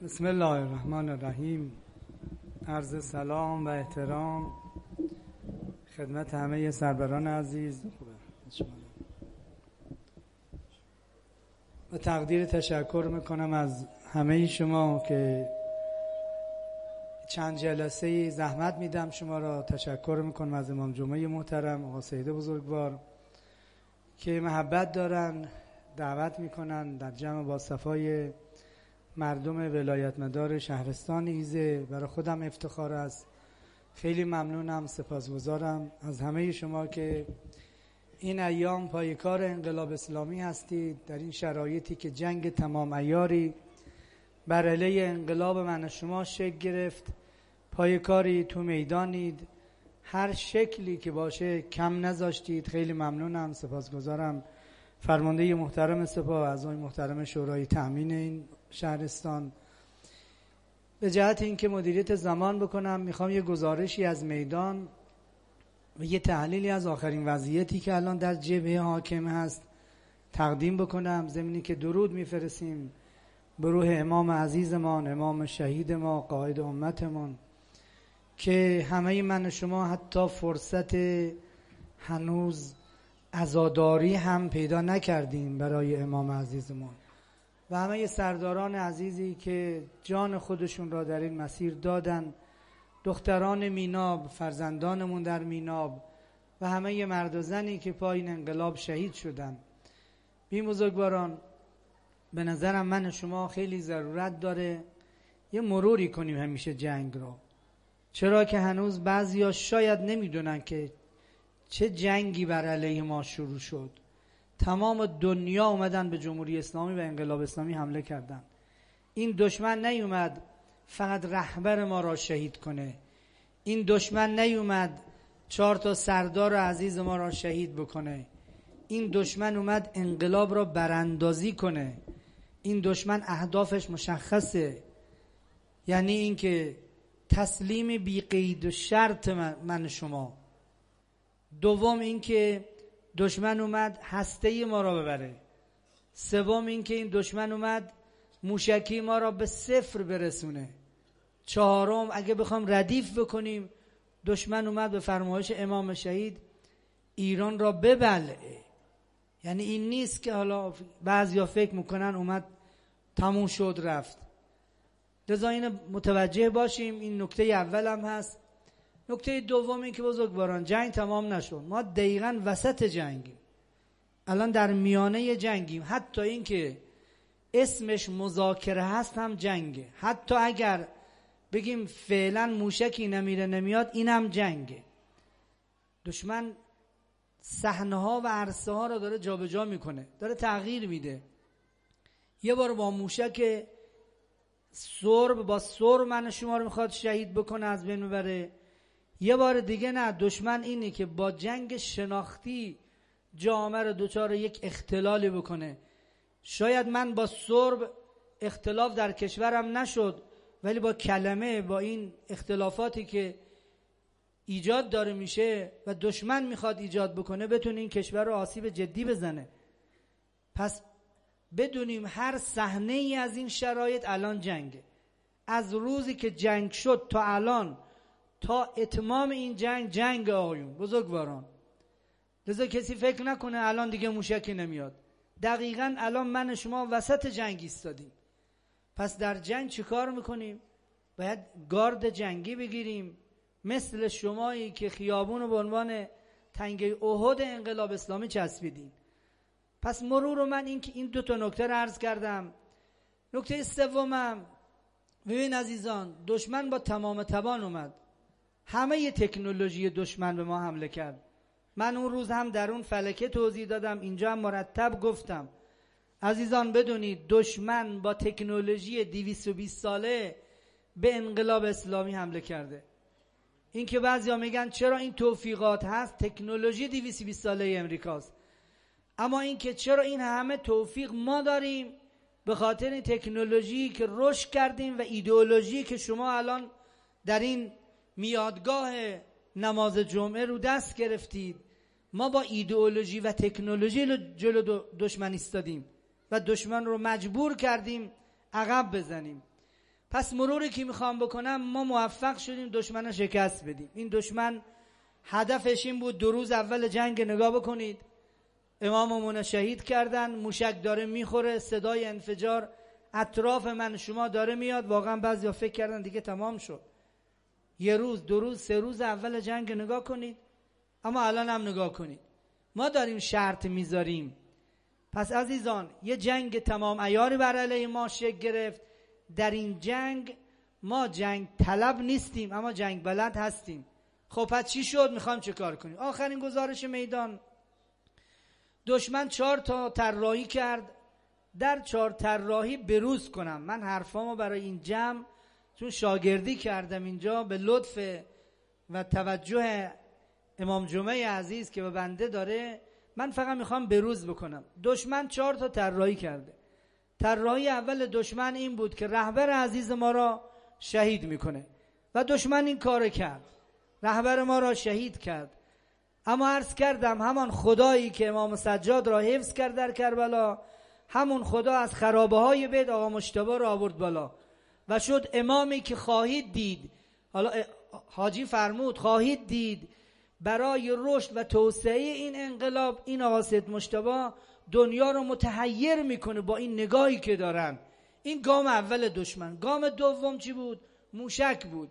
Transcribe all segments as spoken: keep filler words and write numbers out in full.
بسم الله الرحمن الرحیم. عرض سلام و احترام خدمت همه سروران عزیز و تقدیر تشکر میکنم از همه شما که چند جلسه زحمت میدم شما را. تشکر میکنم از امام جمعه محترم آقا سید بزرگوار که محبت دارن، دعوت میکنن در جمع با صفای مردم ولایت مدار شهرستان ایزه. برای خودم افتخار است. خیلی ممنونم، سپاسگزارم از همه شما که این ایام پایکار انقلاب اسلامی هستید. در این شرایطی که جنگ تمام عیاری بر علیه انقلاب من شما شکل گرفت، پایکاری تو میدانید، هر شکلی که باشه کم نذاشتید. خیلی ممنونم، سپاسگزارم. فرمانده محترم سپاه، اعضای محترم شورای تأمین این شهرستان. به جهت اینکه مدیریت زمان بکنم، میخوام یه گزارشی از میدان و یه تحلیلی از آخرین وضعیتی که الان در جبهه حاکم هست تقدیم بکنم. ضمنی که درود میفرستیم به روح امام عزیزمان، امام شهید ما، قائد امتمون، که همه من شما حتی فرصت هنوز عزاداری هم پیدا نکردیم برای امام عزیزمون و همه سرداران عزیزی که جان خودشون را در این مسیر دادن، دختران میناب، فرزندانمون در میناب و همه مرد و زنی که پای این انقلاب شهید شدن. بی بزرگواران، به نظرم من شما خیلی ضرورت داره یه مروری کنیم همیشه جنگ را، چرا که هنوز بعضیا شاید نمیدونن که چه جنگی بر علیه ما شروع شد. تمام دنیا اومدن به جمهوری اسلامی و انقلاب اسلامی حمله کردن. این دشمن نیومد فقط رهبر ما را شهید کنه، این دشمن نیومد چهار تا سردار عزیز ما را شهید بکنه، این دشمن اومد انقلاب را براندازی کنه. این دشمن اهدافش مشخصه، یعنی اینکه تسلیم بی قید و شرط من, من شما. دوم اینکه دشمن اومد هسته ما را ببره. سوم اینکه این دشمن اومد موشکی ما را به صفر برسونه. چهارم اگه بخوام ردیف بکنیم، دشمن اومد به فرمایش امام شهید ایران را ببلعه. یعنی این نیست که حالا بعضیا فکر میکنن اومد تموم شد رفت. لذا این متوجه باشیم. این نکته اول هم هست. نکته دوم این که بزرگواران، جنگ تمام نشد، ما دقیقاً وسط جنگیم، الان در میانه جنگیم. حتی این که اسمش مذاکره هست هم جنگه. حتی اگر بگیم فعلا موشکی نمیره نمیاد، این هم جنگه. دشمن صحنه ها و عرصه ها رو داره جابجا میکنه، داره تغییر میده. یه بار با موشک سرب با سرب من شما رو میخواد شهید بکنه، از بین ببره. یه بار دیگه نه، دشمن اینه که با جنگ شناختی جامعه رو دوچار یک اختلالی بکنه. شاید من با سرب اختلاف در کشورم نشد، ولی با کلمه، با این اختلافاتی که ایجاد داره میشه و دشمن میخواد ایجاد بکنه، بتونه این کشور رو آسیب جدی بزنه. پس بدونیم هر صحنه ای از این شرایط الان جنگه. از روزی که جنگ شد تا الان، تا اتمام این جنگ، جنگ آقایون بزرگواران. لذا کسی فکر نکنه الان دیگه موشکی نمیاد. دقیقاً الان من شما وسط جنگ ایستادیم. پس در جنگ چی کار میکنیم؟ باید گارد جنگی بگیریم، مثل شمایی که خیابون رو به عنوان تنگه احد انقلاب اسلامی چسبیدین. پس مرور من این که این دو تا نکته رو عرض کردم. نکته سومم، ببین عزیزان، دشمن با تمام توان اومد. همه ی تکنولوژی دشمن به ما حمله کرد. من اون روز هم در اون فلکه توضیح دادم، اینجا هم مرتب گفتم. عزیزان بدونید دشمن با تکنولوژی دویست و بیست ساله به انقلاب اسلامی حمله کرده. این که بعضیا میگن چرا این توفیقات هست، تکنولوژی دویست و بیست ساله امریکاست. اما این که چرا این همه توفیق ما داریم، به خاطر این تکنولوژی که رشد کردیم و ایدئولوژی که شما الان در این میادگاه نماز جمعه رو دست گرفتید. ما با ایدئولوژی و تکنولوژی جلو دشمن ایستادیم و دشمن رو مجبور کردیم عقب بزنیم. پس مروری که میخوام بکنم، ما موفق شدیم دشمن رو شکست بدیم. این دشمن هدفش این بود، دو روز اول جنگ نگاه بکنید، اماممون شهید کردن، موشک داره میخوره، صدای انفجار اطراف من شما داره میاد. واقعا بعضیا فکر کردن دیگه تمام شد. یه روز، دو روز، سه روز اول جنگ نگاه کنید. اما الان هم نگاه کنید، ما داریم شرط میذاریم. پس عزیزان، یه جنگ تمام عیاری بر علیه ما شکل گرفت. در این جنگ ما جنگ طلب نیستیم، اما جنگ بلد هستیم. خب پس چی شد؟ میخوام چه کار کنیم؟ آخرین گزارش میدان، دشمن چهار تا طراحی کرد. در چهار طراحی بروز کنم، من حرفامو برای این جمع، چون شاگردی کردم اینجا، به لطف و توجه امام جمعه عزیز که به بنده داره، من فقط میخوام بروز بکنم. دشمن چهار تا طراحی کرده. طراحی اول دشمن این بود که رهبر عزیز ما را شهید میکنه و دشمن این کار کرد، رهبر ما را شهید کرد. اما عرض کردم همان خدایی که امام سجاد را حفظ کرد در کربلا، همون خدا از خرابه های بیت آقا مجتبی را آورد بالا و شد امامی که خواهید دید، حالا حاجی فرمود خواهید دید برای رشد و توسعه این انقلاب این آقا سید مجتبی دنیا رو متحیر میکنه با این نگاهی که دارن. این گام اول دشمن. گام دوم چی بود؟ موشک بود.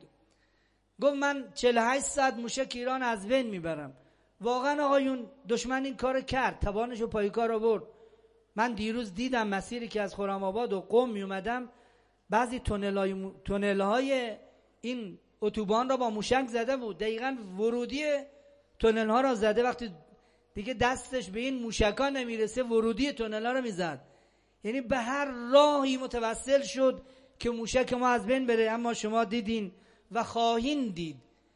گفت من چهل و هشت ساعت موشک ایران از بین میبرم. واقعا آقایون دشمن این کار کرد، توانشو پای کار آورد. من دیروز دیدم مسیری که از خرم آباد و قم می اومدم، بعضی تونل‌های تونل‌های این اتوبان را با موشک زده بود، دقیقاً ورودی تونل ها را زده. وقتی دیگه دستش به این موشکا نمیرسه، ورودی تونل ها را میزد. یعنی به هر راهی متوسل شد که موشک ما از بین بره. اما شما دیدین و خواهین دید،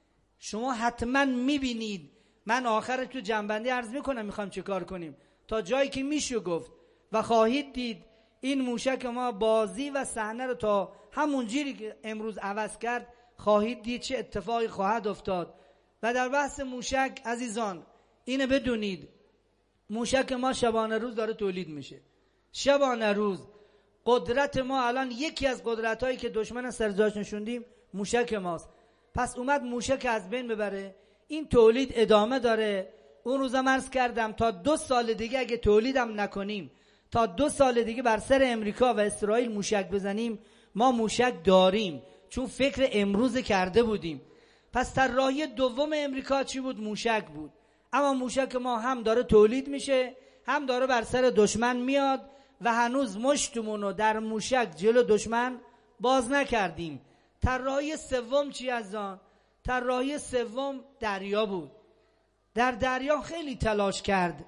شما حتما میبینید. من آخر تو جنبندی عرض میکنم میخوام چه کار کنیم تا جایی که میشه گفت و خواهید دید این موشک ما بازی و صحنه رو تا همون جوری که امروز عوض کرد، خواهید دید چه اتفاقی خواهد افتاد. و در بحث موشک عزیزان اینه بدونید، موشک ما شبانه روز داره تولید میشه، شبانه روز. قدرت ما الان یکی از قدرت هایی که دشمن سرجاش نشوندیم موشک ماست. پس اومد موشک از بین ببره. این تولید ادامه داره. اون روزا عرض کردم تا دو سال دیگه اگه تولیدم نکنیم، تا دو سال دیگه بر سر امریکا و اسرائیل موشک بزنیم، ما موشک داریم، چون فکر امروز کرده بودیم. پس طراحی دوم امریکا چی بود؟ موشک بود. اما موشک ما هم داره تولید میشه، هم داره بر سر دشمن میاد و هنوز مشتمونو در موشک جلو دشمن باز نکردیم. طراحی سوم چی از آن؟ طراحی سوم دریا بود. در دریا خیلی تلاش کرد،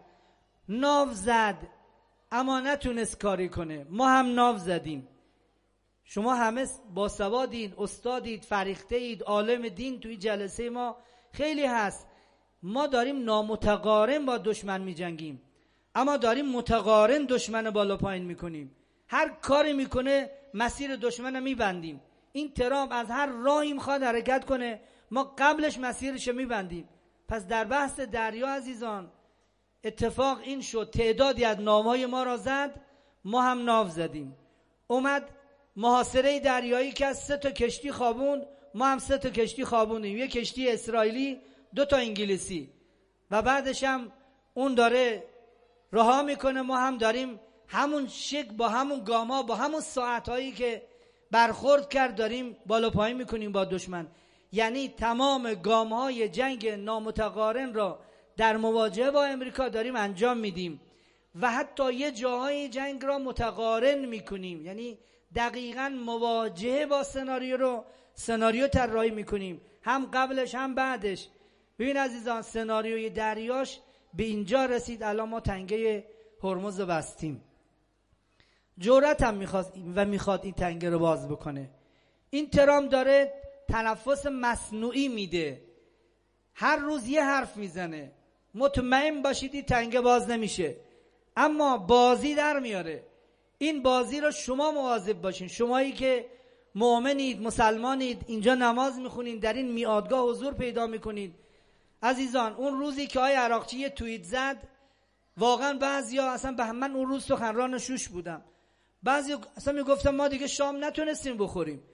ناو زد، اما نتونست کاری کنه. ما هم ناو زدیم. شما همه باسوادید، استادید، فریخته‌اید، عالم دین. توی جلسه ما خیلی هست. ما داریم نامتقارن با دشمن می جنگیم، اما داریم متقارن دشمن بالا پایین میکنیم. هر کاری میکنه مسیر دشمن رو میبندیم. این ترامپ از هر راهی میخواد حرکت کنه، ما قبلش مسیرش رو میبندیم. پس در بحث دریا عزیزان اتفاق این شد، تعدادی از ناوهای ما را زد، ما هم ناو زدیم. اومد محاصره دریایی که از سه تا کشتی خوابوند، ما هم سه تا کشتی خوابوندیم. یک کشتی اسرائیلی، دو تا انگلیسی. و بعدش هم اون داره رها میکنه، ما هم داریم همون شک با همون گاما با همون ساعتهایی که برخورد کرد داریم بالا پایین میکنیم با دشمن. یعنی تمام گامهای جنگ نامتقارن را در مواجهه با امریکا داریم انجام میدیم و حتی یه جاهای جنگ را متقارن میکنیم. یعنی دقیقاً مواجهه با سناریو رو سناریو طراحی میکنیم، هم قبلش هم بعدش. ببین عزیزان، سناریوی دریاش به اینجا رسید. الان ما تنگه هرمز رو بستیم، جرأت هم میخواد و میخواد این تنگه رو باز بکنه. این ترامپ داره تنفس مصنوعی میده، هر روز یه حرف میزنه. مطمئن باشید این تنگه باز نمیشه، اما بازی در میاره. این بازی رو شما مواظب باشین، شمایی که مؤمنید، مسلمانید، اینجا نماز میخونید، در این میادگاه حضور پیدا میکنید. عزیزان، اون روزی که آقای عراقچی یه توییت زد، واقعا بعضیا اصلا به من اون روز سخنران شوش بودم. بعضی اصلا میگفتن ما دیگه شام نتونستیم بخوریم.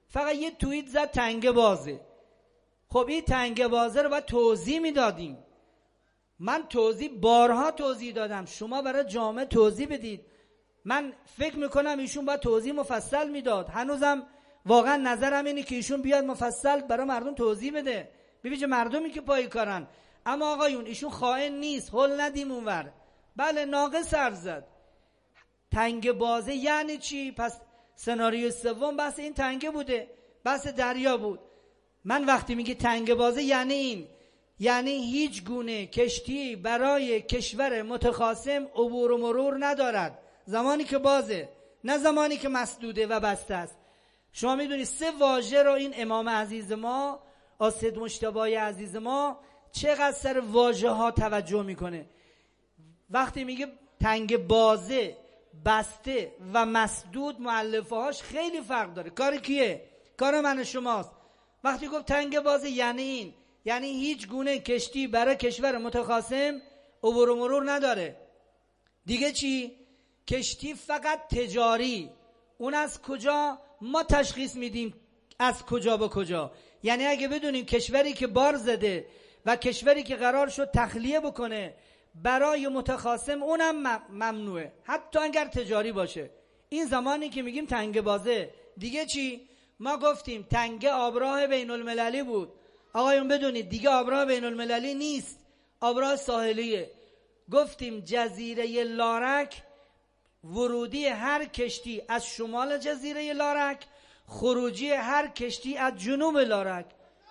فقط یه توییت زد تنگه بازه. خب این تنگه بازه رو باید توضیح میدادیم. من توضیح بارها توضیح دادم، شما برای جامعه توضیح بدید. من فکر میکنم ایشون باید توضیح مفصل میداد. هنوزم واقعا نظرم اینه که ایشون بیاد مفصل برای مردم توضیح بده، ببینید مردمی که پای کارن. اما آقایون ایشون خائن نیست، هول ندیم اونور. بله ناقص حرف زد. تنگه بازه یعنی چی؟ پس سناریو سوم بحث این تنگه بوده، بحث دریا بود. من وقتی میگه تنگه بازه یعنی این، یعنی هیچ گونه کشتی برای کشور متخاصم عبور و مرور ندارد زمانی که بازه، نه زمانی که مسدوده و بسته است. شما میدونید سه واژه رو این امام عزیز ما، آسد مجتبی عزیز ما، چقدر سر واژه ها توجه میکنه. وقتی میگه تنگ بازه، بسته و مسدود، مؤلفه هاش خیلی فرق داره. کار کیه؟ کار من و شماست. وقتی گفت تنگ بازه یعنی این، یعنی هیچ گونه کشتی برای کشور متخاصم عبور و مرور نداره. دیگه چی؟ کشتی فقط تجاری. اون از کجا؟ ما تشخیص میدیم از کجا به کجا. یعنی اگه بدونیم کشوری که بار زده و کشوری که قرار شد تخلیه بکنه برای متخاصم اونم ممنوعه، حتی اگر تجاری باشه. این زمانی که میگیم تنگه بازه. دیگه چی؟ ما گفتیم تنگه آبراه بین المللی بود. آقایون بدونید دیگه آبراه بین المللی نیست، آبراه ساحلیه. گفتیم جزیره لارک، ورودی هر کشتی از شمال جزیره لارک، خروجی هر کشتی از جنوب لارک.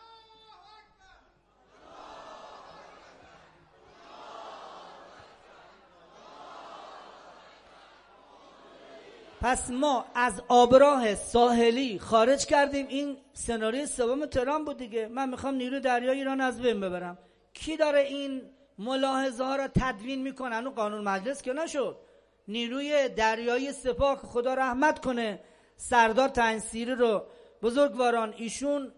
پس ما از آبراه ساحلی خارج کردیم. این سناریوی سوم ترامپ بود دیگه. من میخوام نیرو دریایی ایران از بین ببرم. کی داره این ملاحظه ها را تدوین میکنه؟ اون قانون مجلس که نشد. نیروی دریایی سپاه خدا رحمت کنه سردار تنصیری رو، بزرگواران، ایشون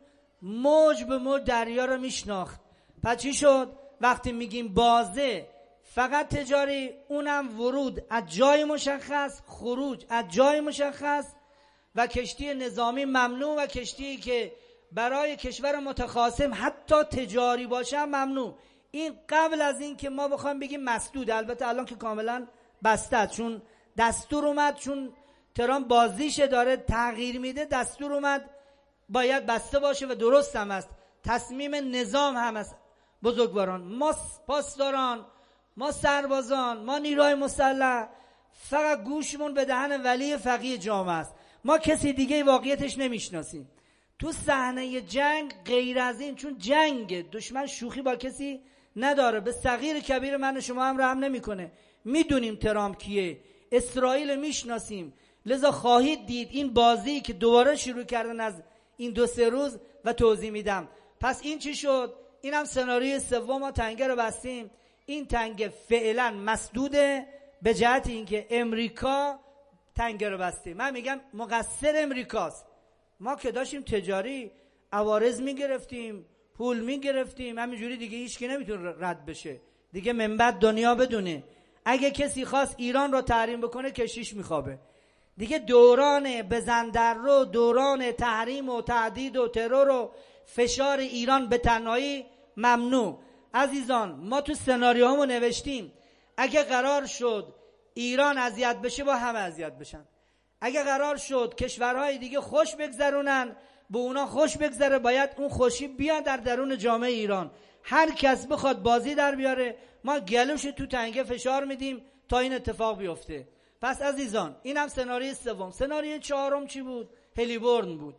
موج به موج دریا رو میشناخت. پس چی شد؟ وقتی میگیم بازه فقط تجاری، اونم ورود از جای مشخص، خروج از جای مشخص، و کشتی نظامی ممنوع و کشتی که برای کشور متخاصم حتی تجاری باشه ممنوع. این قبل از این که ما بخوایم بگیم مسدود. البته الان که کاملا بسته، چون دستور اومد، چون ترامپ بازیش داره تغییر میده، دستور اومد باید بسته باشه و درست هم است. تصمیم نظام هم است. بزرگواران، ما پاسداران، ما سربازان، ما نیروهای مسلح فقط گوشمون به دهن ولی فقیه جامعه است. ما کسی دیگه واقعیتش نمیشناسیم. تو صحنه جنگ غیر از این، چون جنگ دشمن شوخی با کسی نداره، به صغیر کبیر من و شما هم رحم نمیکنه. میدونیم ترامپ کیه، اسرائیل میشناسیم. لذا خواهید دید این بازی که دوباره شروع کردن از این دو سه روز و توضیح میدم. پس این چی شد؟ اینم سناریوی سوم. ما تنگه رو بستیم. این تنگه فعلا مسدوده به جهت اینکه امریکا تنگه رو بسته. من میگم مقصر امریکاست. ما که داشتیم تجاری عوارض میگرفتیم، پول میگرفتیم، همینجوری دیگه هیچ کی نمیتونه رد بشه. دیگه من بعد دنیا بدونه اگه کسی خواست ایران رو تحریم بکنه کشیش میخوابه. دیگه دوران بزن در رو، دوران تحریم و تعدید و ترور و فشار ایران به تنهایی ممنوع. عزیزان، ما تو سناریوهامو نوشتیم اگه قرار شد ایران اذیت بشه با همه اذیت بشن. اگه قرار شد کشورهای دیگه خوش بگذرونن به اونا خوش بگذره، باید اون خوشی بیاد در درون جامعه ایران. هر کس بخواد بازی در بیاره ما گلوش تو تنگه فشار میدیم تا این اتفاق بیفته. پس عزیزان اینم سناریوی سوم. سناریوی چهارم چی بود؟ هلیبورن بود،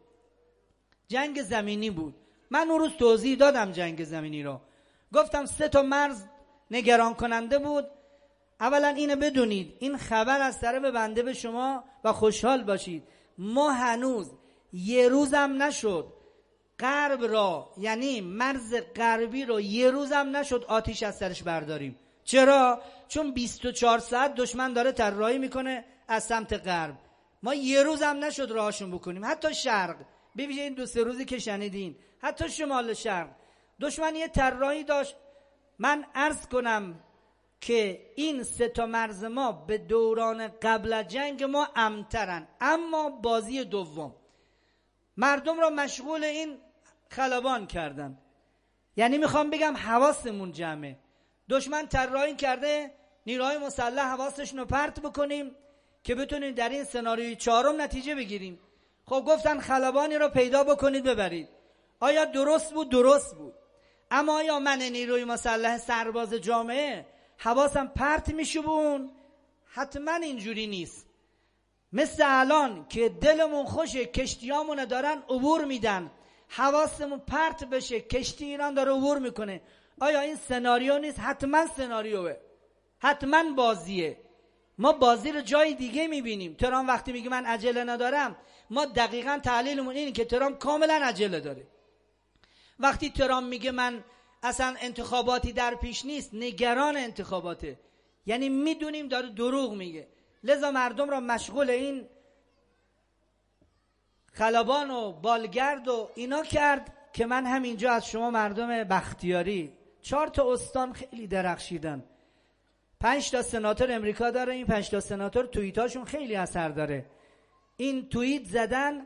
جنگ زمینی بود. من اون روز توضیح دادم جنگ زمینی رو، گفتم سه تا مرز نگران کننده بود. اولا اینو بدونید، این خبر از طرف بنده به شما و خوشحال باشید، ما هنوز یه روزم نشد غرب را، یعنی مرز غربی رو یه روزم نشد آتیش از سرش برداریم. چرا؟ چون بیست و چهار ساعت دشمن داره طراحی میکنه از سمت غرب. ما یه روزم نشد راهشون بکنیم. حتی شرق، ببینید این دو سه روزی که شنیدین، حتی شمال شرق دشمن یه طراحی داشت. من عرض کنم که این سه تا مرز ما به دوران قبل جنگ ما امترن. اما بازی دوم، مردم را مشغول این خلبان کردن. یعنی میخوام بگم حواسمون جمعه. دشمن طراحی کرده نیروهای مسلح حواسشون رو پرت بکنیم که بتونیم در این سناریوی چهارم نتیجه بگیریم. خب گفتن خلبانی رو پیدا بکنید ببرید. آیا درست بود؟ درست بود. اما آیا من نیروی مسلح سرباز جامعه حواسم پرت میشون؟ حتما اینجوری نیست. مثل الان که دلمون خوشه کشتیامون دارن عبور میدن، حواسمون پرت بشه کشتی ایران داره عبور میکنه. آیا این سناریو نیست؟ حتما سناریوه، حتما بازیه. ما بازی رو جای دیگه میبینیم. ترامپ وقتی میگه من عجله ندارم، ما دقیقاً تحلیلمون اینه که ترامپ کاملا عجله داره. وقتی ترامپ میگه من اصلا انتخاباتی در پیش نیست، نگران انتخاباته، یعنی میدونیم داره دروغ میگه. لذا مردم را مشغول این خلبان و بالگرد و اینا کرد که من همینجا از شما مردم بختیاری، چهار تا استان خیلی درخشیدن. پنج تا سناتور امریکا داره، این پنج تا سناتور توییتاشون خیلی اثر داره. این توییت زدن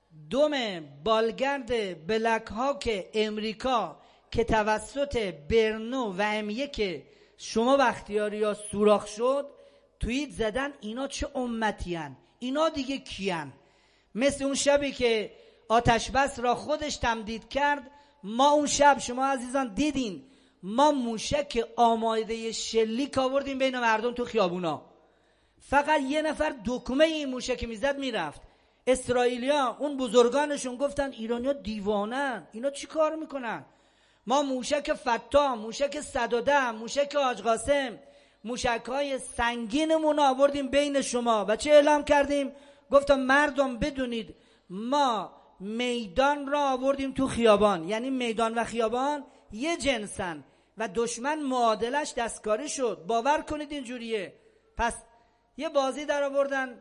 دم بالگرد بلک هاک امریکا که توسط برنو و ام یک شما بختیاری ها سوراخ شد، توییت زدن اینا چه امتیان، اینا دیگه کیان. مثل اون شبی که آتش بس را خودش تمدید کرد، ما اون شب شما عزیزان دیدین ما موشک آماده شلیک آوردیم بین مردم تو خیابونا. فقط یه نفر دکمه این موشک میزد میرفت. اسرائیلیا اون بزرگانشون گفتن ایرانیا دیوانن، اینا چی کار میکنن؟ ما موشک فتا، موشک صد و ده، موشک حاج قاسم، موشک های سنگینمون آوردیم بین شما و چه اعلام کردیم؟ گفتم مردم بدونید ما میدان را آوردیم تو خیابان. یعنی میدان و خیابان یه جنسن و دشمن معادلش دستکاری شد. باور کنید اینجوریه. پس یه بازی در آوردن.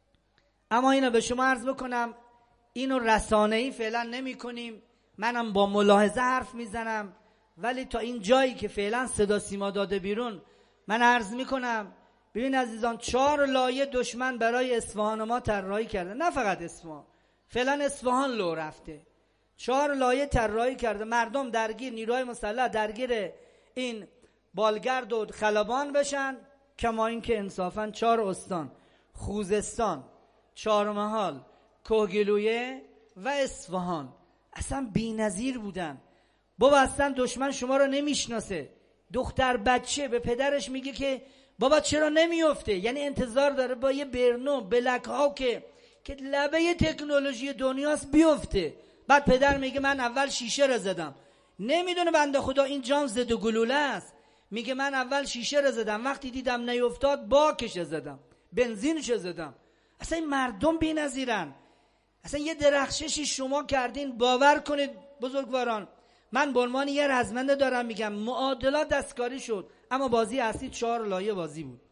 اما اینو به شما عرض بکنم اینو رسانه‌ای فعلا نمی کنیم، منم با ملاحظه حرف میزنم، ولی تا این جایی که فعلا صدا سیما داده بیرون من عرض میکنم ببین عزیزان، چهار لایه دشمن برای اصفهان ما طراحی کرده. نه فقط اصفهان، فعلا اصفهان لو رفته. چهار لایه طراحی کرده، مردم درگیر، نیروهای مسلح درگیر این بالگرد و خلبان بشن. کما این که انصافا چهار استان، خوزستان، چهارمحال، کوهگیلویه و اصفهان اصلا بی‌نظیر بودن. بابا اصلا دشمن شما رو نمیشناسه. دختر بچه به پدرش میگه که بابا چرا نمیفته، یعنی انتظار داره با یه برنو بلک ها که که لبه تکنولوژی دنیاست بیفته. بعد پدر میگه من اول شیشه رو زدم. نمیدونه بنده خدا این جام زد و گلوله است. میگه من اول شیشه رو زدم، وقتی دیدم نیفتاد باکش زدم، بنزینش زدم. اصلا این مردم بی‌نظیرن. اصلا یه درخششی شما کردین، باور کنید بزرگواران. من به عنوان یه رزمنده دارم میگم معادلات دستکاری شد، اما بازی اصلی چهار لایه بازی بود.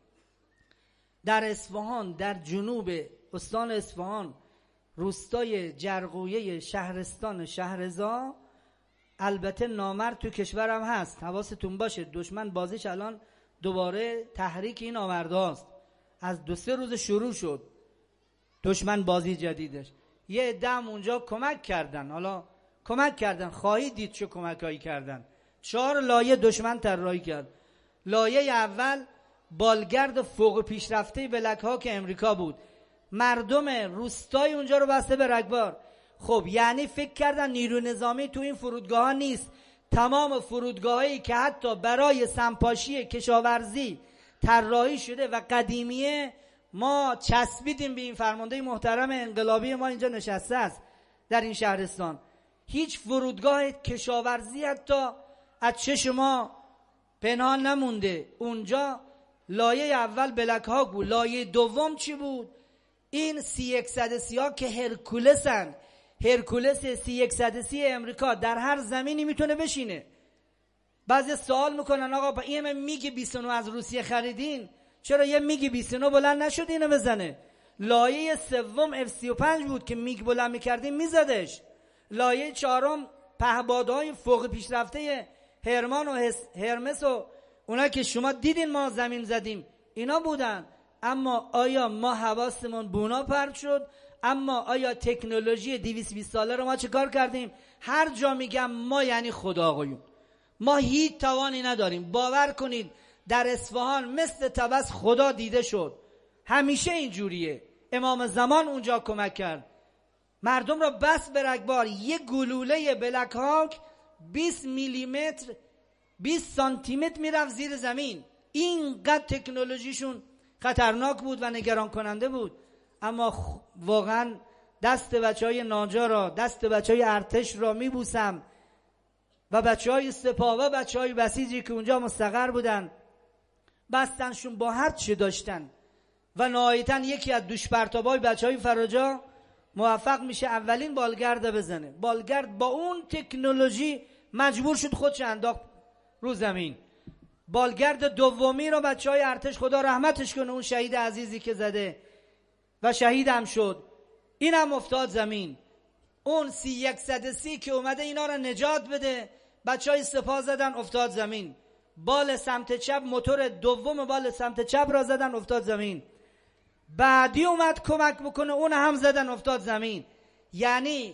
در اصفهان، در جنوب استان اصفهان، روستای جرقویه شهرستان شهرزا، البته نامرد تو کشورم هست، حواستون باشه. دشمن بازیش الان دوباره تحریک این آورده است. از دو سه روز شروع شد دشمن بازی جدیدش. یه عده‌ام اونجا کمک کردن، حالا کمک کردن، خواهید دید چه کمکایی کردن. چهار لایه دشمن طراحی کرد. لایه اول بالگرد فوق پیشرفته بلک ها که امریکا بود، مردم روستای اونجا رو بسته به رگبار. خب یعنی فکر کردن نیرو نظامی تو این فرودگاه ها نیست. تمام فرودگاهایی که حتی برای سمپاشی کشاورزی طراحی شده و قدیمیه، ما چسبیدیم به این. فرمانده محترم انقلابی ما اینجا نشسته است در این شهرستان. هیچ فرودگاه کشاورزی حتی از چشم ما پنهان نمونده. اونجا لایه اول بلک ها بود. لایه دوم چی بود؟ این سی صد و سی ها که هرکولسن. هرکولس سی صد و سی امریکا در هر زمینی میتونه بشینه. بعضی سوال میکنن آقا با این میگ بیست و نه از روسیه خریدین، چرا یه میگ بیست و نه بلند نشد اینو بزنه؟ لایه سوم اف سی و پنج بود که میگ بلند میکردیم میزدش. لایه چهارم پهپادهای فوق پیشرفته هرمان و هرمس و اونا که شما دیدین ما زمین زدیم اینا بودن. اما آیا ما حواسمون بونا پرت شد؟ اما آیا تکنولوژی دویست و بیست ساله رو ما چه کار کردیم؟ هر جا میگم ما یعنی خدا آقایون، ما هیچ توانی نداریم. باور کنید در اصفهان مثل طبس خدا دیده شد، همیشه اینجوریه. امام زمان اونجا کمک کرد، مردم را بس به رگبار. یک گلوله بلک هاک بیست میلی متر بیست سانتی متر میرفت زیر زمین. اینقدر تکنولوژیشون خطرناک بود و نگران کننده بود. اما واقعا دست بچه های ناجا را، دست بچه های ارتش را میبوسم و بچه های سپاه و بچه های بسیجی که اونجا مستقر بودن، بستنشون با هر چی داشتن و نهایتاً یکی از دوشپرتابای بچه های فراجا موفق میشه اولین بالگرد بزنه. بالگرد با اون تکنولوژی مجبور شد خودش انداخت رو زمین. بالگرد دومی رو بچه های ارتش خدا رحمتش کنه، اون شهید عزیزی که زده و شهید هم شد، این هم افتاد زمین. اون سی یکصد سی که اومده اینا رو نجات بده، بچه های سپاه زدن افتاد زمین. بال سمت چپ، موتور دوم بال سمت چپ را زدن افتاد زمین. بعدی اومد کمک بکنه، اون هم زدن افتاد زمین. یعنی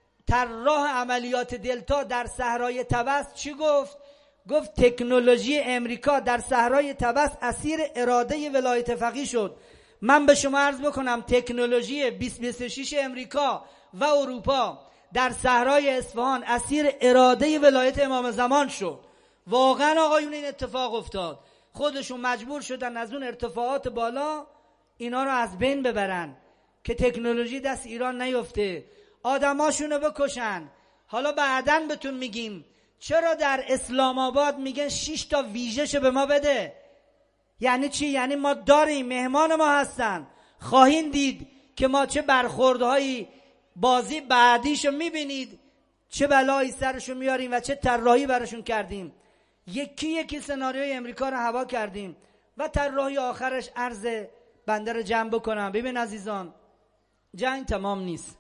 طراح عملیات دلتا در صحرای طبس چی گفت؟ گفت تکنولوژی امریکا در صحرای طبس اسیر اراده ولایت فقیه شد. من به شما عرض بکنم تکنولوژی بیست بیست و شش امریکا و اروپا در صحرای اصفهان اسیر اراده ولایت امام زمان شد. واقعا آقایون این اتفاق افتاد. خودشون مجبور شدن از اون ارتفاعات بالا اینا رو از بین ببرن که تکنولوژی دست ایران نیفته، آدماشونو بکشن. حالا بعدن بهتون میگیم چرا در اسلام آباد میگن شش تا ویژه‌شو به ما بده. یعنی چی؟ یعنی ما داریم، مهمان ما هستن. خواهید دید که ما چه برخوردهایی بازی بعدیشو میبینید، چه بلایی سرشون میاریم و چه طراحی براشون کردیم. یکی یکی سناریوی امریکا رو هوا کردیم و طراحی آخرش عرض بنده رو جمع بکنم. ببین عزیزان، جنگ تمام نیست.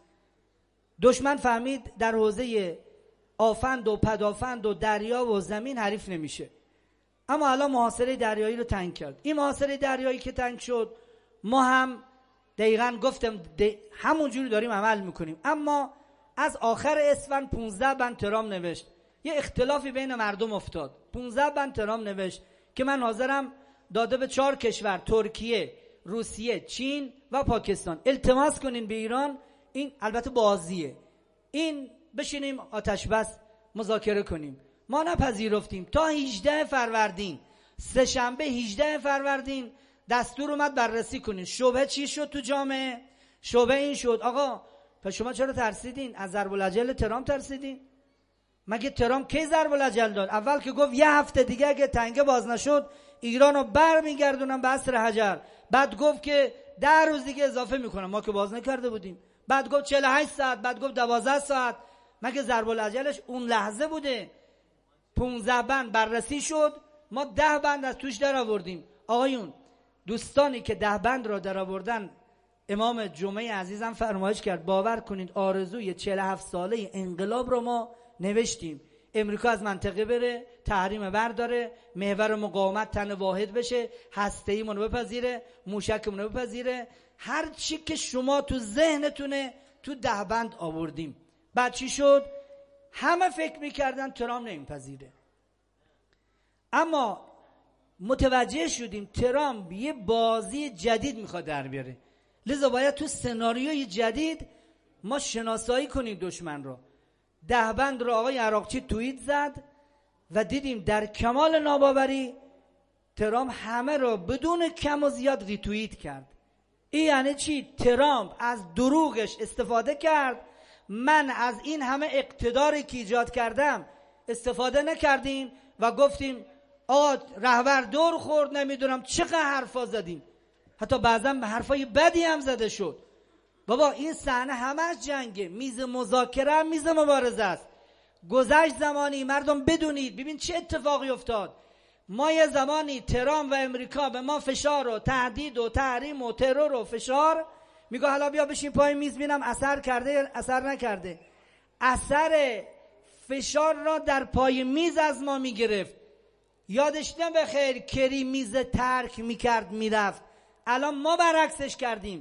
دشمن فهمید در حوزه آفند و پدافند و دریا و زمین حریف نمیشه، اما الان محاصره دریایی رو تنگ کرد. این محاصره دریایی که تنگ شد، ما هم دقیقاً گفتم همون جوری داریم عمل میکنیم. اما از آخر اسفند پانزده بند ترام نوشت، یه اختلافی بین مردم افتاد، پانزده بند ترام نوشت که من حاضرم داده به چهار کشور، ترکیه، روسیه، چین و پاکستان، التماس کنین به ایران، این البته بازیه، این بشینیم آتش بس مذاکره کنیم. ما نپذیرفتیم تا هجده فروردین، سه شنبه هجده فروردین دستور اومد بررسی کنین. شبهه چی شد تو جامعه؟ شبهه این شد آقا پس شما چرا ترسیدین؟ از ضرب الاجل ترامپ ترسیدین؟ مگه ترامپ کی ضرب الاجل داد؟ اول که گفت یه هفته دیگه اگه تنگه باز نشد ایرانو برمیگردونم به عصر حجر. بعد گفت که ده روز دیگه اضافه میکنم، ما که باز نکرده بودیم. بعد گفت چهل و هشت ساعت، بعد گفت دوازده ساعت. مگه ضرب الاجلش اون لحظه بوده؟ پانزده بند بررسی شد، ما ده بند از توش در آوردیم. آقایون دوستانی که ده بند را در آوردن، امام جمعه عزیزم فرمایش کرد، باور کنید آرزوی چهل و هفت ساله انقلاب رو ما نوشتیم. امریکا از منطقه بره، تحریم برداره، محور مقاومت تن واحد بشه، هسته‌ای منو بپذیره، موشک منو بپذیره، هر چی که شما تو ذهنتونه تو ده بند آوردیم. بعد چی شد؟ همه فکر میکردن ترامپ نمیپذیره، اما متوجه شدیم ترامپ یه بازی جدید میخواد در بیاره، لذا باید تو سناریوی جدید ما شناسایی کنیم دشمن رو. ده بند رو آقای عراقچی توییت زد و دیدیم در کمال ناباوری ترامپ همه رو بدون کم و زیاد ریتوییت کرد. این یعنی چی؟ ترامپ از دروغش استفاده کرد. من از این همه اقتداری که ایجاد کردم استفاده نکردیم و گفتیم آقا رهبر دور خورد، نمیدونم چقدر حرفا زدیم، حتی بعضا حرفای بدی هم زده شد. بابا این صحنه همش جنگه، میز مذاکره هم میز مبارزه است. گذشت زمانی مردم بدونید ببین چه اتفاقی افتاد. ما یه زمانی ترامپ و امریکا به ما فشار و تهدید و تحریم و ترور و فشار میگه حالا بیا بشین پای میز ببینم اثر کرده اثر نکرده. اثر فشار را در پای میز از ما میگرفت. یادش نبخیر کری میز ترک میکرد میرفت. الان ما برعکسش کردیم.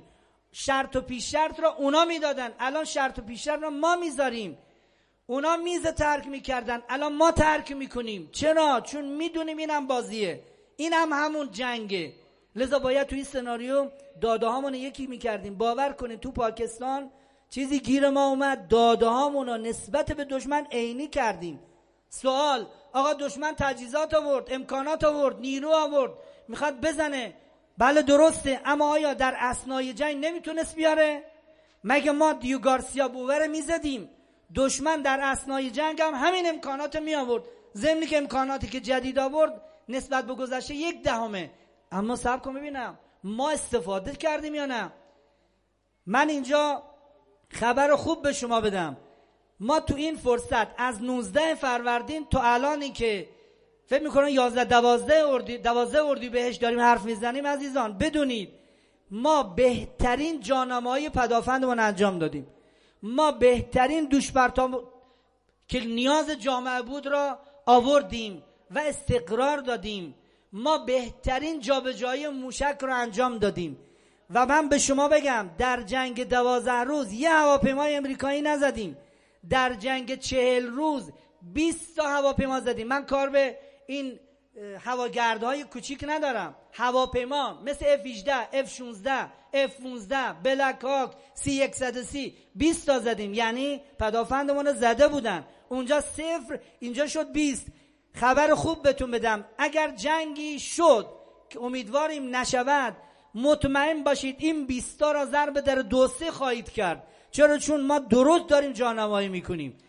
شرط و پیش شرط را اونا میدادن، الان شرط و پیش شرط را ما میذاریم. اونا میز ترک میکردن، الان ما ترک میکنیم. چرا؟ چون میدونیم اینم بازیه، اینم هم همون جنگه. لذا باید توی سناریو داده هامون یکی میکردیم. باور کنید تو پاکستان چیزی گیر ما اومد، داده هامون رو نسبت به دشمن عینی کردیم. سوال: آقا دشمن تجهیزات آورد، امکانات آورد، نیرو آورد، میخواد بزنه، بله درسته، اما آیا در اثنای جنگ نمیتونست بیاره؟ مگه ما دیو گارسیا بوور میزدیم؟ دشمن در اثنای جنگ هم همین امکانات می آورد، ضمن که امکاناتی که جدید آورد نسبت به گذشته یک دهمه. اما صبر کن ببینم ما استفاده کردیم یا نه. من اینجا خبر خوب به شما بدم، ما تو این فرصت از نوزده فروردین تا الانی که فکر میکنم یازده دوازده اردی دوازده اردیبهشت داریم حرف میزنیم، عزیزان بدونید ما بهترین جانمایی پدافندمون انجام دادیم. ما بهترین دوشپرتاب که نیاز جامعه بود را آوردیم و استقرار دادیم. ما بهترین جابجایی موشک را انجام دادیم. و من به شما بگم در جنگ دوازده روز یه هواپیمای امریکایی نزدیم، در جنگ چهل روز بیست تا هواپیما زدیم. من کار به این هواگردهای کوچیک ندارم. هواپیما مثل اف هجده، اف شانزده، اف پانزده، بلک هاک، سی صد و سی بیست تا زدیم. یعنی پدافندمون زده بودن. اونجا صفر، اینجا شد بیست. خبر خوب بهتون بدم، اگر جنگی شد که امیدواریم نشود، مطمئن باشید این بیست تا را ضرب در دو سه خواهید کرد. چرا؟ چون ما درست داریم جانمایی میکنیم.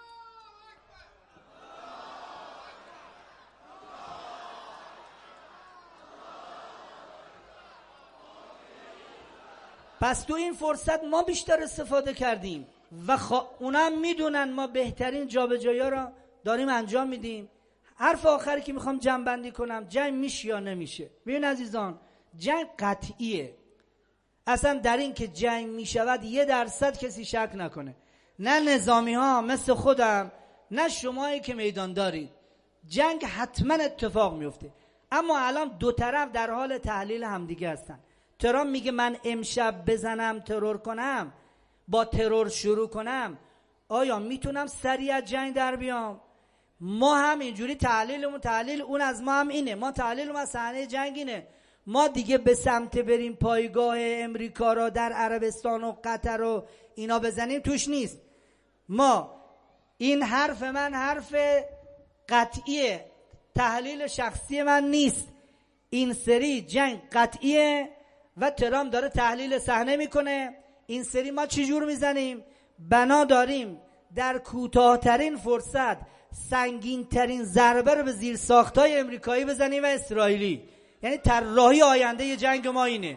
پس تو این فرصت ما بیشتر استفاده کردیم و خوا... اونا میدونن ما بهترین جابجایی را داریم انجام میدیم. حرف آخری که میخوام جمع بندی کنم، جنگ میشه یا نمیشه؟ ببین عزیزان، جنگ قطعیه. اصلا در این که جنگ میشود یه درصد کسی شک نکنه، نه نظامی ها مثل خودم، نه شمایی که میدان دارید. جنگ حتما اتفاق میفته. اما الان دو طرف در حال تحلیل همدیگه هستن. ترامپ میگه من امشب بزنم ترور کنم، با ترور شروع کنم، آیا میتونم سریع از جنگ در بیام؟ ما هم اینجوری تحلیلمون، تحلیل اون از ما هم اینه، ما تحلیلمون از صحنه جنگ اینه. ما دیگه به سمت بریم پایگاه امریکا را در عربستان و قطر و اینا بزنیم توش نیست. ما این حرف من حرف قطعیه، تحلیل شخصی من نیست. این سری جنگ قطعیه و ترامپ داره تحلیل صحنه میکنه. این سری ما چی جور میزنیم؟ بنا داریم در کوتاه‌ترین فرصت سنگین‌ترین ضربه رو به زیر ساختای امریکایی بزنیم و اسرائیلی. یعنی طراحی آینده جنگ ما اینه.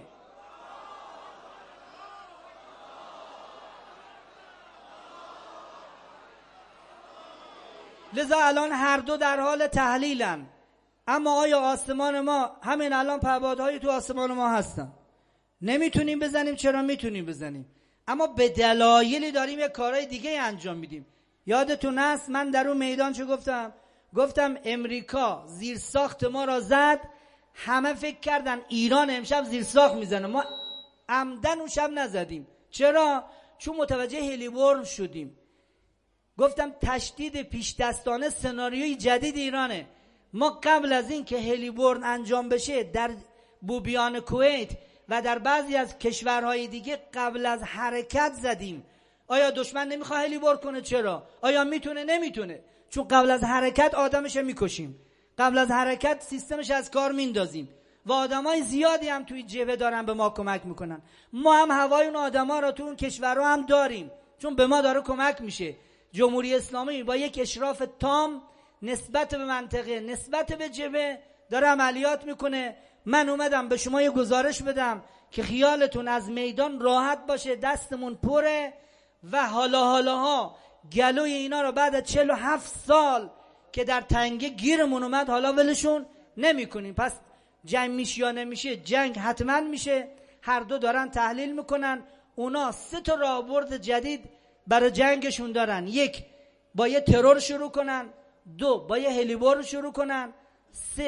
لذا الان هر دو در حال تحلیلن. اما آیا آسمان ما همین الان پهپادهای تو آسمان ما هستن؟ نمیتونیم بزنیم. چرا میتونیم بزنیم؟ اما به دلایلی داریم یه کارهای دیگه انجام میدیم. یادتون هست من در اون میدان چه گفتم؟ گفتم امریکا زیر ساخت ما را زد، همه فکر کردن ایران امشب زیر ساخت میزنه. ما عمدن اون شب نزدیم. چرا؟ چون متوجه هلیبورن شدیم. گفتم تشدید پیش دستانه سناریوی جدید ایرانه. ما قبل از این که هلیبورن انجام بشه در بوبیان کویت و در بعضی از کشورهای دیگه قبل از حرکت زدیم. آیا دشمن نمیخواد هلیبورن کنه؟ چرا؟ آیا میتونه؟ نمیتونه. چون قبل از حرکت آدمش میکشیم، قبل از حرکت سیستمش از کار میندازیم و آدمای زیادی هم توی جبهه دارن به ما کمک میکنن. ما هم هوای اون آدما رو تو اون کشورها هم داریم، چون به ما داره کمک میشه. جمهوری اسلامی با یک اشراف تام نسبت به منطقه، نسبت به جبهه داره عملیات میکنه. من اومدم به شما یه گزارش بدم که خیالتون از میدان راحت باشه، دستمون پره و حالا حالاها گلوی اینا رو بعد از چهل و هفت سال که در تنگه گیرمون اومد حالا ولشون نمی کنیم. پس جنگ میشه یا نمیشه؟ جنگ حتما میشه. هر دو دارن تحلیل میکنن. اونا سه تا راهبرد جدید برای جنگشون دارن. یک، با یه ترور شروع کنن. دو، با یه هلیبورن شروع کنن. سه،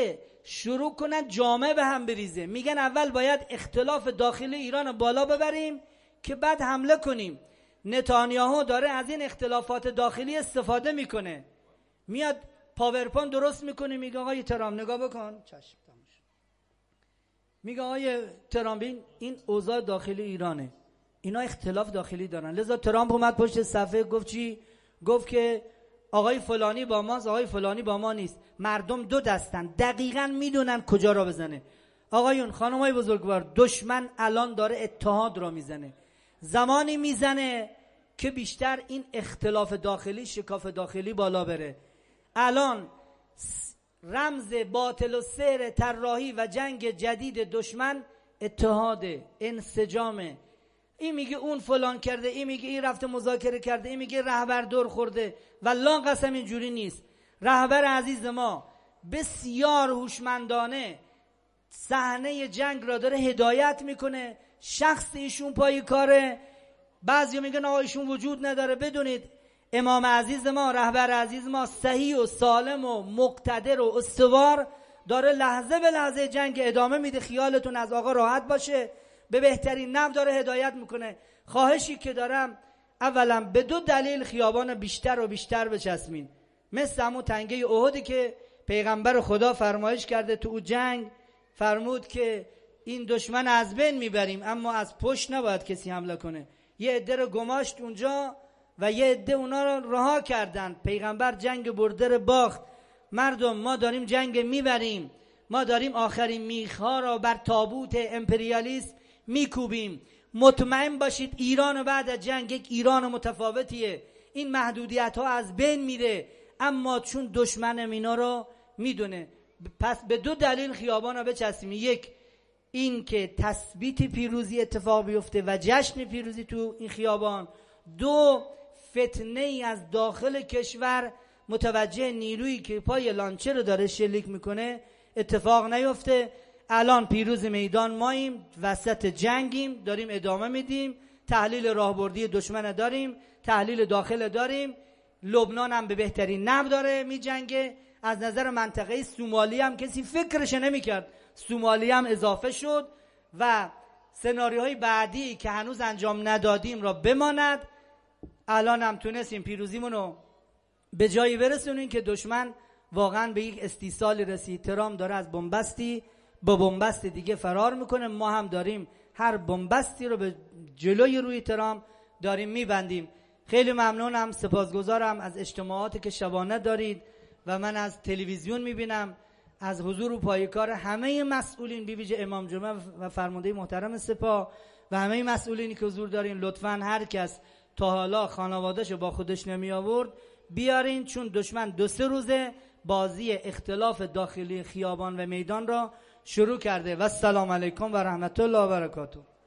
شروع کنن جامعه به هم بریزه. میگن اول باید اختلاف داخلی ایران بالا ببریم که بعد حمله کنیم. نتانیاهو داره از این اختلافات داخلی استفاده میکنه، میاد پاورپوینت درست میکنه، میگه آقای ترامپ نگاه بکن، چشم تموش، میگه آقای ترامپ این اوضاع داخلی ایرانه، اینا اختلاف داخلی دارن. لذا ترامپ اومد پشت صفحه گفت چی؟ گفت که آقای فلانی با ماست، آقای فلانی با ما نیست. مردم دو دستن، دقیقاً میدونن کجا را بزنه. آقایون خانمای بزرگوار، دشمن الان داره اتحاد را میزنه، زمانی میزنه که بیشتر این اختلاف داخلی، شکاف داخلی بالا بره. الان رمز باطل و سحر طراحی و جنگ جدید دشمن اتحاده، انسجامه. این میگه اون فلان کرده، این میگه این رفته مذاکره کرده، این میگه رهبر دور خورده. والله قسم اینجوری نیست. رهبر عزیز ما بسیار هوشمندانه صحنه جنگ را داره هدایت میکنه، شخص ایشون پای کاره. بعضی میگن آقا ایشون وجود نداره. بدونید امام عزیز ما، رهبر عزیز ما صحیح و سالم و مقتدر و استوار داره لحظه به لحظه جنگ ادامه میده. خیالتون از آقا راحت باشه، به بهترین نحو داره هدایت میکنه. خواهشی که دارم اولا به دو دلیل خیابان بیشتر و بیشتر بچسبین، مثل همون تنگه احدی که پیغمبر خدا فرمایش کرده تو جنگ، فرمود که این دشمن از بین میبریم اما از پشت نباید کسی حمله کنه. یه عده رو گماشت اونجا و یه عده اونا رو رها کردن. پیغمبر جنگ برده رو باخت. مردم ما داریم جنگ میبریم، ما داریم آخرین میخها را بر تابوت امپریالیسم میکوبیم. مطمئن باشید ایران بعد از جنگ یک ایران متفاوتیه. این محدودیت ها از بین میره، اما چون دشمن اینا رو میدونه. پس به دو دلیل خیابان رو بچسبیم. یک، این که تثبیت پیروزی اتفاق بیفته و جشن پیروزی تو این خیابان. دو، فتنه ای از داخل کشور متوجه نیرویی که پای لانچر رو داره شلیک میکنه اتفاق نیفته. الان پیروز میدان ماییم، وسط جنگیم، داریم ادامه میدیم، تحلیل راهبردی دشمن داریم، تحلیل داخل داریم. لبنان هم به بهترین نحو داره می جنگه. از نظر منطقه سومالی هم کسی فکرش نمیکرد، سومالی هم اضافه شد و سناریوهای بعدی که هنوز انجام ندادیم را بماند. الان هم تونستیم پیروزیمون رو به جایی برسونیم که دشمن واقعا به یک استیصال رسید. ترامپ داره از بنبستی با بنبست دیگه فرار میکنه، ما هم داریم هر بنبستی رو به جلوی روی ترامپ داریم میبندیم. خیلی ممنونم، سپاسگزارم از اجتماعاتی که شبانه دارید و من از تلویزیون میبینم از حضور و پایکار همه مسئولین، بی ویژه امام جمعه و فرمانده محترم سپاه و همه مسئولینی که حضور دارین. لطفاً هر کس تا حالا خانواده‌شو با خودش نمی آورد بیارین، چون دشمن دو سه روزه بازی اختلاف داخلی خیابان و میدان را شروع کرده. و السلام علیکم و رحمت الله و برکاته.